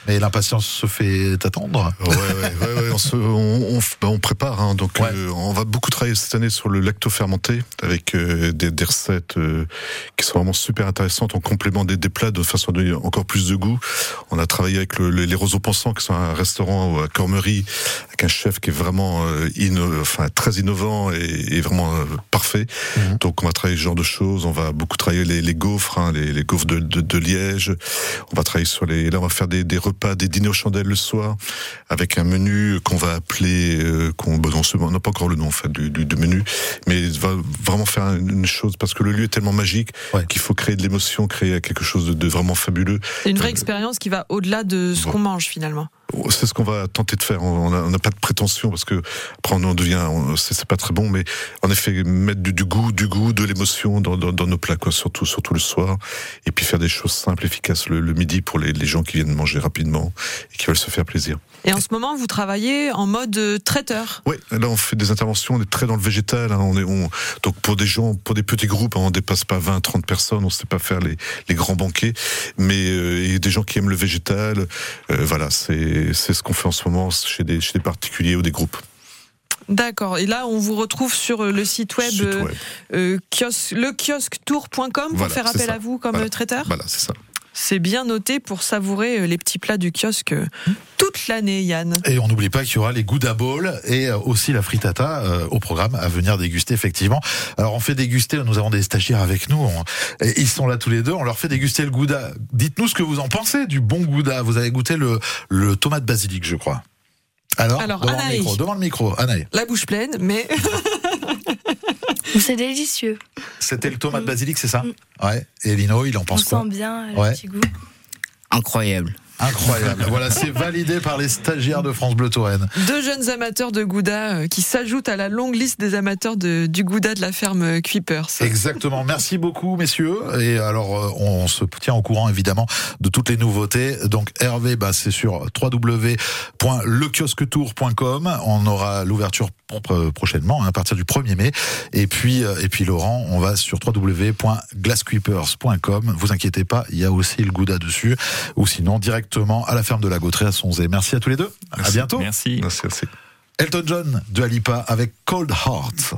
Mais l'impatience se fait attendre. Ouais, ouais, ouais, ouais on, se, on, on, bah, on prépare. Hein, donc, ouais. euh, on va beaucoup travailler cette année sur le lacto-fermenté avec euh, des, des recettes euh, qui sont vraiment super intéressantes en complément des, des plats de façon à donner encore plus de goût. On a travaillé avec le, les, les Roseaux Pensants, qui sont un restaurant à Cormery, avec un chef qui est vraiment euh, inno, enfin, très innovant et, et vraiment euh, parfait. Mmh. Donc, on va travailler ce genre de choses. On va beaucoup travailler les, les gaufres, hein, les, les gaufres de, de, de Liège. On va travailler sur les. Là, on va faire des, des repas, des dîners aux chandelles le soir, avec un menu qu'on va appeler, euh, qu'on, bon, on n'a pas encore le nom en fait du, du, du menu, mais va vraiment faire une chose parce que le lieu est tellement magique ouais. qu'il faut créer de l'émotion, créer quelque chose de, de vraiment fabuleux. C'est une vraie euh, expérience qui va au-delà de ce bon. qu'on mange finalement. C'est ce qu'on va tenter de faire. On n'a pas de prétention parce que après on en devient, on, c'est, c'est pas très bon, mais en effet mettre du, du goût, du goût, de l'émotion dans, dans, dans nos plats, quoi, surtout, surtout le soir, et puis faire des choses simples, efficaces le, le midi pour les, les gens qui viennent manger rapidement et qui veulent se faire plaisir. Et en ce moment, vous travaillez en mode traiteur. Oui, là on fait des interventions, on est très dans le végétal. Hein, on est, on, donc pour des gens, pour des petits groupes, hein, on dépasse pas vingt, trente personnes, on ne sait pas faire les, les grands banquets, mais euh, et des gens qui aiment le végétal, euh, voilà, c'est, c'est ce qu'on fait en ce moment chez des, chez des particuliers ou des groupes. D'accord. Et là, on vous retrouve sur le site web, site web. Euh, kiosque, le kiosque tour point com pour voilà, faire appel à vous comme voilà. traiteur. Voilà, c'est ça. C'est bien noté pour savourer les petits plats du kiosque toute l'année, Yann. Et on n'oublie pas qu'il y aura les Gouda Bowl et aussi la frittata euh, au programme à venir déguster, effectivement. Alors, on fait déguster, nous avons des stagiaires avec nous, on, et ils sont là tous les deux, on leur fait déguster le Gouda. Dites-nous ce que vous en pensez du bon Gouda. Vous avez goûté le, le tomate basilic, je crois. Alors, Alors devant, le micro, devant le micro, Anaï. La bouche pleine, mais... C'est délicieux. C'était le tomate basilic, c'est ça ? mmh. Ouais. Et Lino, il en pense On quoi ? On sent bien le ouais. petit goût. Incroyable. Incroyable. Voilà, c'est validé par les stagiaires de France Bleu Touraine. Deux jeunes amateurs de Gouda qui s'ajoutent à la longue liste des amateurs de, du Gouda de la ferme Kuipers. Exactement. Merci beaucoup, messieurs. Et alors, on se tient au courant, évidemment, de toutes les nouveautés. Donc, Hervé, bah, c'est sur w w w point le kiosque tour point com. On aura l'ouverture prochainement, hein, à partir du premier mai. Et puis, et puis Laurent, on va sur w w w point glass kuipers point com. Vous inquiétez pas, il y a aussi le Gouda dessus. Ou sinon, directement à la ferme de la Gautrée à Sonzé. Merci à tous les deux. Merci. À bientôt. Merci. Merci, merci. Elton John, Dua Lipa avec Cold Heart.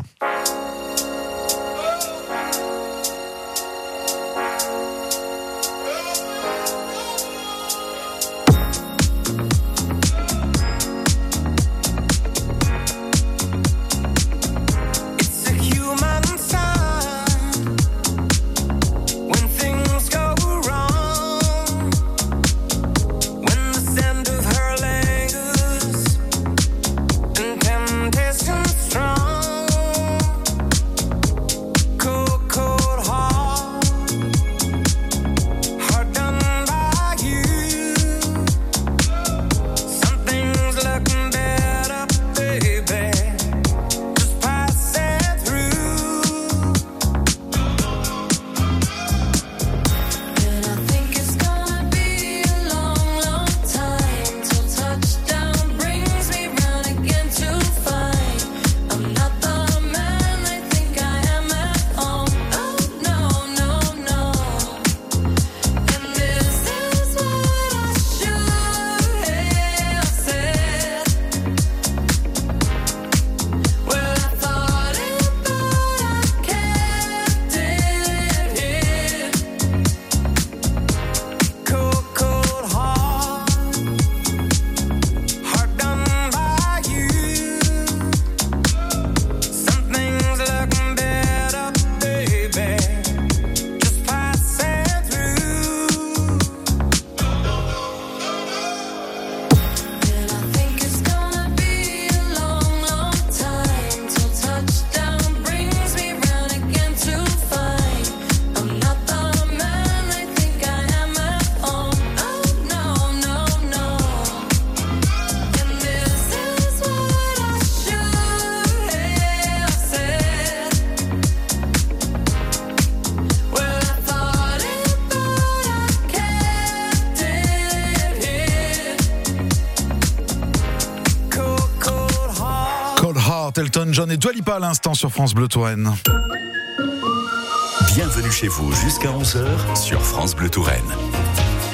Elton John et Dua Lipa à l'instant sur France Bleu Touraine. Bienvenue chez vous jusqu'à onze heures sur France Bleu Touraine.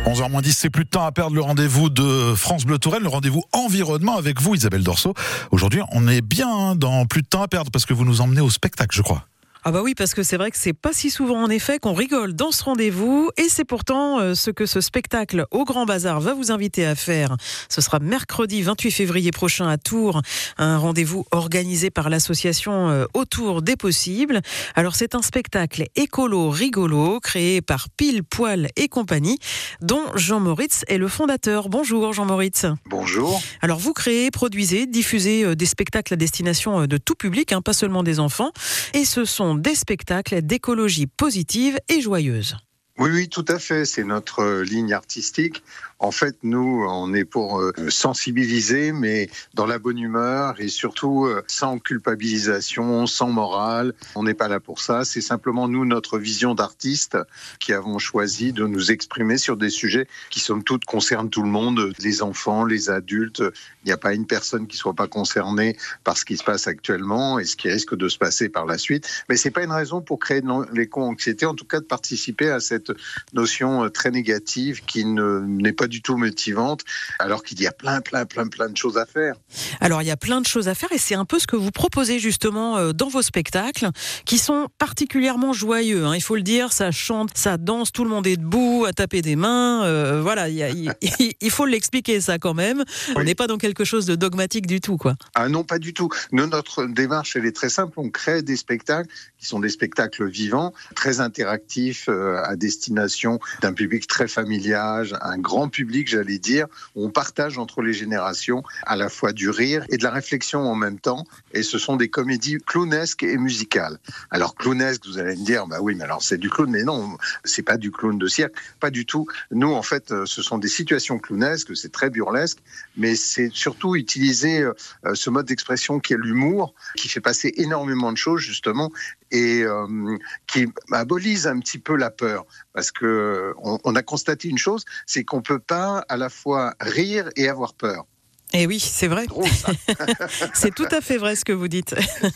onze heures moins dix, c'est plus de temps à perdre. Le rendez-vous de France Bleu Touraine, le rendez-vous environnement avec vous, Isabelle Dorso. Aujourd'hui, on est bien dans plus de temps à perdre parce que vous nous emmenez au spectacle, je crois. Ah bah oui, parce que c'est vrai que c'est pas si souvent en effet qu'on rigole dans ce rendez-vous, et c'est pourtant euh, ce que ce spectacle au Grand Bazar va vous inviter à faire. Ce sera mercredi vingt-huit février prochain à Tours, un rendez-vous organisé par l'association euh, Autour des Possibles. Alors c'est un spectacle écolo rigolo créé par Pile Poil et compagnie, dont Jean Moritz est le fondateur. Bonjour Jean Moritz. Bonjour. Alors vous créez, produisez, diffusez euh, des spectacles à destination euh, de tout public, hein, pas seulement des enfants, et ce sont des spectacles d'écologie positive et joyeuse. Oui, oui, tout à fait. C'est notre ligne artistique. En fait, nous, on est pour euh, sensibiliser, mais dans la bonne humeur et surtout euh, sans culpabilisation, sans morale. On n'est pas là pour ça. C'est simplement nous, notre vision d'artiste, qui avons choisi de nous exprimer sur des sujets qui, somme toute, concernent tout le monde, les enfants, les adultes. Il n'y a pas une personne qui ne soit pas concernée par ce qui se passe actuellement et ce qui risque de se passer par la suite. Mais ce n'est pas une raison pour créer de l'éco-anxiété, en tout cas de participer à cette notion très négative qui ne, n'est pas du tout motivante, alors qu'il y a plein, plein, plein, plein de choses à faire. Alors, il y a plein de choses à faire et c'est un peu ce que vous proposez justement dans vos spectacles, qui sont particulièrement joyeux, hein. Il faut le dire, ça chante, ça danse, tout le monde est debout, à taper des mains, euh, voilà, il, y a, il, il faut l'expliquer ça quand même. Oui. On n'est pas dans quelque chose de dogmatique du tout, quoi. Ah non, pas du tout. Nous, notre démarche, elle est très simple, on crée des spectacles qui sont des spectacles vivants, très interactifs, euh, à destination d'un public très familial, un grand public, j'allais dire, où on partage entre les générations à la fois du rire et de la réflexion en même temps. Et ce sont des comédies clownesques et musicales. Alors clownesque, vous allez me dire, bah oui, mais alors c'est du clown. Mais non, c'est pas du clown de cirque, pas du tout. Nous, en fait, ce sont des situations clownesques, c'est très burlesque, mais c'est surtout utiliser euh, ce mode d'expression qui est l'humour, qui fait passer énormément de choses, justement, et euh, qui abolise un petit peu la peur. Parce que on, on a constaté une chose, c'est qu'on peut pas à la fois rire et avoir peur. Eh oui, c'est vrai. Drôle, ça. C'est tout à fait vrai ce que vous dites.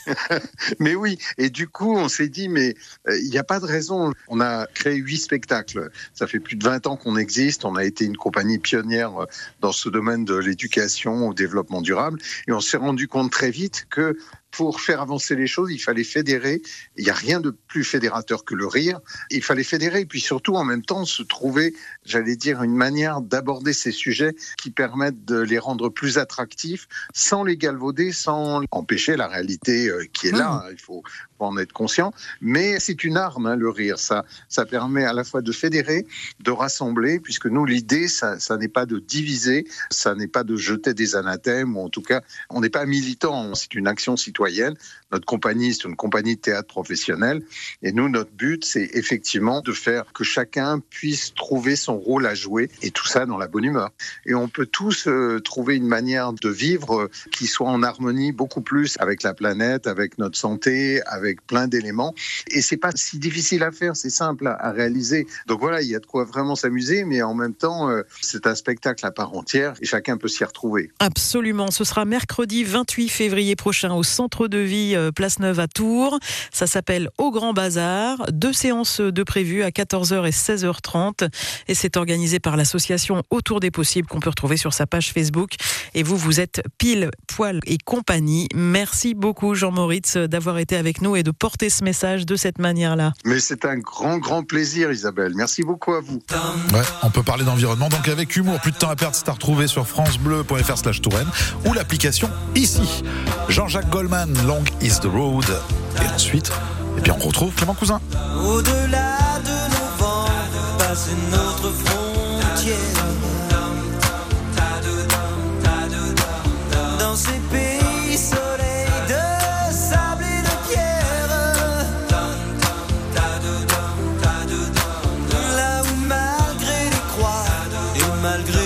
Mais oui, et du coup, on s'est dit, mais il euh, n'y a pas de raison. On a créé huit spectacles. Ça fait plus de vingt ans qu'on existe. On a été une compagnie pionnière dans ce domaine de l'éducation au développement durable. Et on s'est rendu compte très vite que pour faire avancer les choses, il fallait fédérer. Il n'y a rien de plus fédérateur que le rire. Il fallait fédérer et puis surtout, en même temps, se trouver, j'allais dire, une manière d'aborder ces sujets qui permettent de les rendre plus attractifs, sans les galvauder, sans empêcher la réalité qui est là. Il faut en être conscient. Mais c'est une arme, hein, le rire. Ça, ça permet à la fois de fédérer, de rassembler, puisque nous, l'idée, ça, ça n'est pas de diviser, ça n'est pas de jeter des anathèmes, ou en tout cas, on n'est pas militant. C'est une action citoyenne. Notre compagnie, c'est une compagnie de théâtre professionnelle. Et nous, notre but, c'est effectivement de faire que chacun puisse trouver son rôle à jouer, et tout ça dans la bonne humeur. Et on peut tous euh, trouver une manière de vivre euh, qui soit en harmonie beaucoup plus avec la planète, avec notre santé, avec plein d'éléments. Et c'est pas si difficile à faire, c'est simple à, à réaliser. Donc voilà, il y a de quoi vraiment s'amuser, mais en même temps, euh, c'est un spectacle à part entière et chacun peut s'y retrouver. Absolument. Ce sera mercredi vingt-huit février prochain au Centre de Vie euh, Place Neuve à Tours. Ça s'appelle Au Grand Bazar. Deux séances de prévues à quatorze heures et seize heures trente. Et c'est organisé par l'association Autour des Possibles qu'on peut retrouver sur sa page Facebook. Et vous, vous êtes Pile, Poil et compagnie. Merci beaucoup Jean Moritz d'avoir été avec nous et de porter ce message de cette manière-là. Mais c'est un grand, grand plaisir Isabelle. Merci beaucoup à vous. Ouais, on peut parler d'environnement donc avec humour. Plus de temps à perdre, c'est à retrouver sur francebleu.fr slash Touraine ou l'application ici. Jean-Jacques Goldman, Long is the road. Et ensuite, eh bien on retrouve Clément Cousin. Au-delà de nos vents passe une autre frontière. Dans ces pays soleil de sable et de pierre, là où malgré les croix et malgré